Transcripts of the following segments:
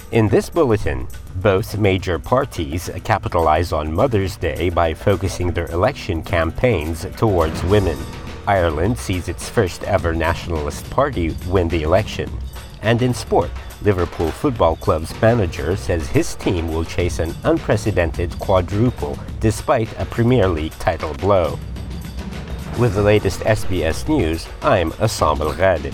In this bulletin, both major parties capitalize on Mother's Day by focusing their election campaigns towards women. Ireland sees its first ever nationalist party win the election. And in sport, Liverpool Football Club's manager says his team will chase an unprecedented quadruple despite a Premier League title blow. With the latest SBS News, I'm Assam Al-Ghadib.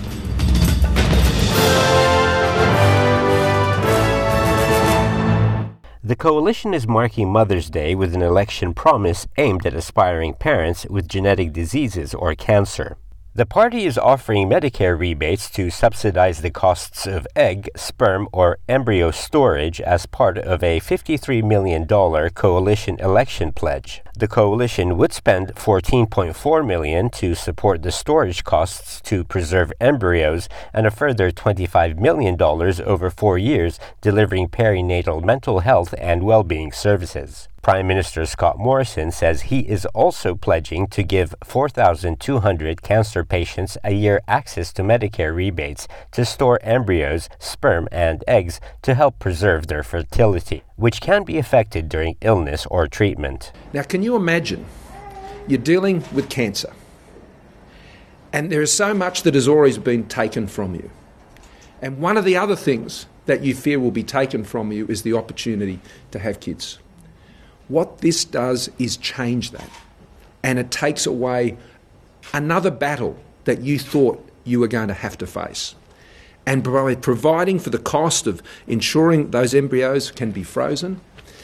The coalition is marking Mother's Day with an election promise aimed at aspiring parents with genetic diseases or cancer. The party is offering Medicare rebates to subsidize the costs of egg, sperm, or embryo storage as part of a $53 million coalition election pledge. The coalition would spend $14.4 million to support the storage costs to preserve embryos and a further $25 million over 4 years, delivering perinatal mental health and well-being services. Prime Minister Scott Morrison says he is also pledging to give 4,200 cancer patients a year access to Medicare rebates to store embryos, sperm, and eggs to help preserve their fertility, which can be affected during illness or treatment. Now, can you imagine you're dealing with cancer and there is so much that has always been taken from you, and one of the other things that you fear will be taken from you is the opportunity to have kids. What this does is change that, and it takes away another battle that you thought you were going to have to face. And by providing for the cost of ensuring those embryos can be frozen,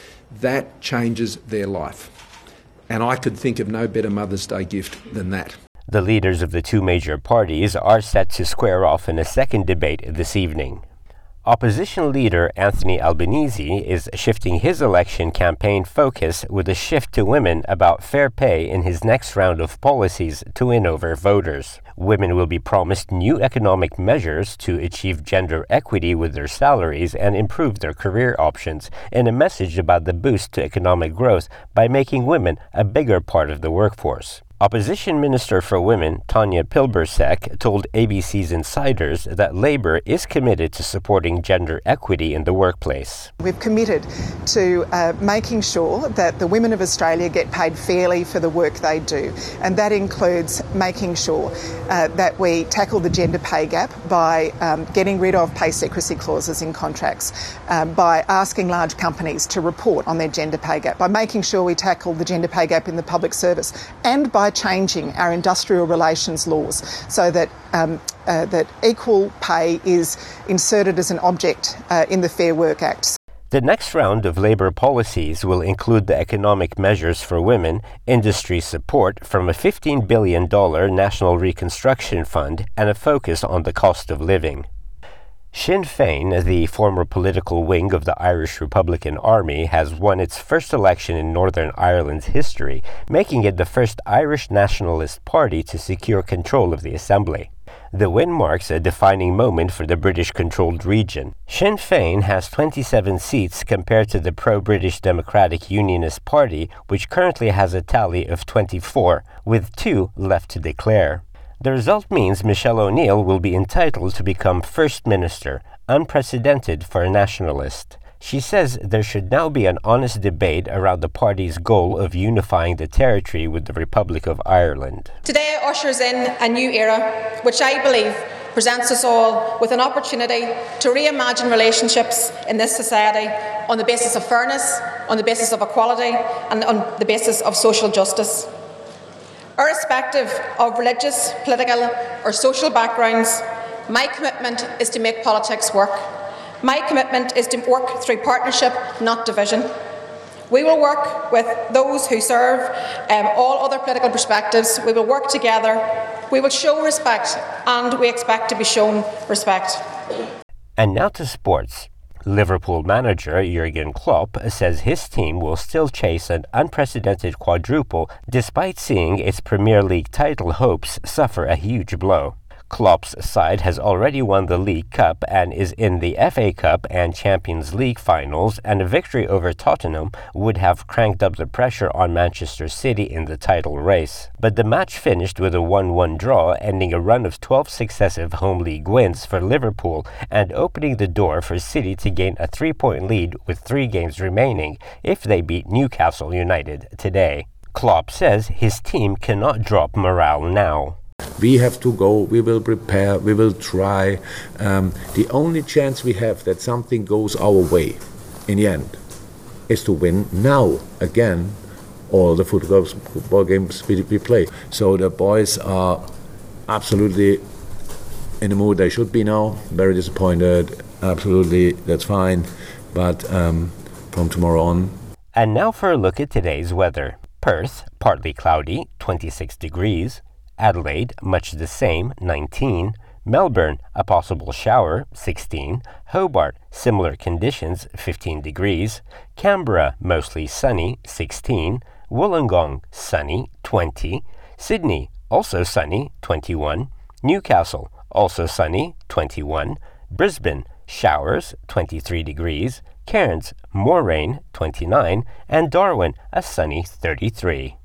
that changes their life. And I could think of no better Mother's Day gift than that. The leaders of the two major parties are set to square off in a second debate this evening. Opposition leader Anthony Albanese is shifting his election campaign focus with a shift to women about fair pay in his next round of policies to win over voters. Women will be promised new economic measures to achieve gender equity with their salaries and improve their career options, in a message about the boost to economic growth by making women a bigger part of the workforce. Opposition Minister for Women, Tanya Pilbersek, told ABC's Insiders that Labour is committed to supporting gender equity in the workplace. We've committed to making sure that the women of Australia get paid fairly for the work they do, and that includes making sure that we tackle the gender pay gap by getting rid of pay secrecy clauses in contracts, by asking large companies to report on their gender pay gap, by making sure we tackle the gender pay gap in the public service, and by changing our industrial relations laws so that that equal pay is inserted as an object in the Fair Work Act. The next round of Labour policies will include the economic measures for women, industry support from a $15 billion National Reconstruction Fund, and a focus on the cost of living. Sinn Féin, the former political wing of the Irish Republican Army, has won its first election in Northern Ireland's history, making it the first Irish nationalist party to secure control of the Assembly. The win marks a defining moment for the British-controlled region. Sinn Féin has 27 seats compared to the pro-British Democratic Unionist Party, which currently has a tally of 24, with 2 left to declare. The result means Michelle O'Neill will be entitled to become First Minister, unprecedented for a nationalist. She says there should now be an honest debate around the party's goal of unifying the territory with the Republic of Ireland. Today ushers in a new era, which I believe presents us all with an opportunity to reimagine relationships in this society on the basis of fairness, on the basis of equality, and on the basis of social justice. Irrespective of religious, political or social backgrounds, my commitment is to make politics work. My commitment is to work through partnership, not division. We will work with those who serve all other political perspectives. We will work together. We will show respect, and we expect to be shown respect. And now to sports. Liverpool manager Jurgen Klopp says his team will still chase an unprecedented quadruple despite seeing its Premier League title hopes suffer a huge blow. Klopp's side has already won the League Cup and is in the FA Cup and Champions League finals, and a victory over Tottenham would have cranked up the pressure on Manchester City in the title race. But the match finished with a 1-1 draw, ending a run of 12 successive home league wins for Liverpool and opening the door for City to gain a 3-point lead with 3 games remaining if they beat Newcastle United today. Klopp says his team cannot drop morale now. We have to go, we will prepare, we will try. The only chance we have that something goes our way in the end is to win now again all the football games we play. So the boys are absolutely in the mood they should be now, very disappointed, absolutely, that's fine, but from tomorrow on. And now for a look at today's weather. Perth, partly cloudy, 26 degrees. Adelaide, much the same, 19. Melbourne, a possible shower, 16. Hobart, similar conditions, 15 degrees. Canberra, mostly sunny, 16. Wollongong, sunny, 20. Sydney, also sunny, 21. Newcastle, also sunny, 21. Brisbane, showers, 23 degrees. Cairns, more rain, 29. And Darwin, a sunny 33.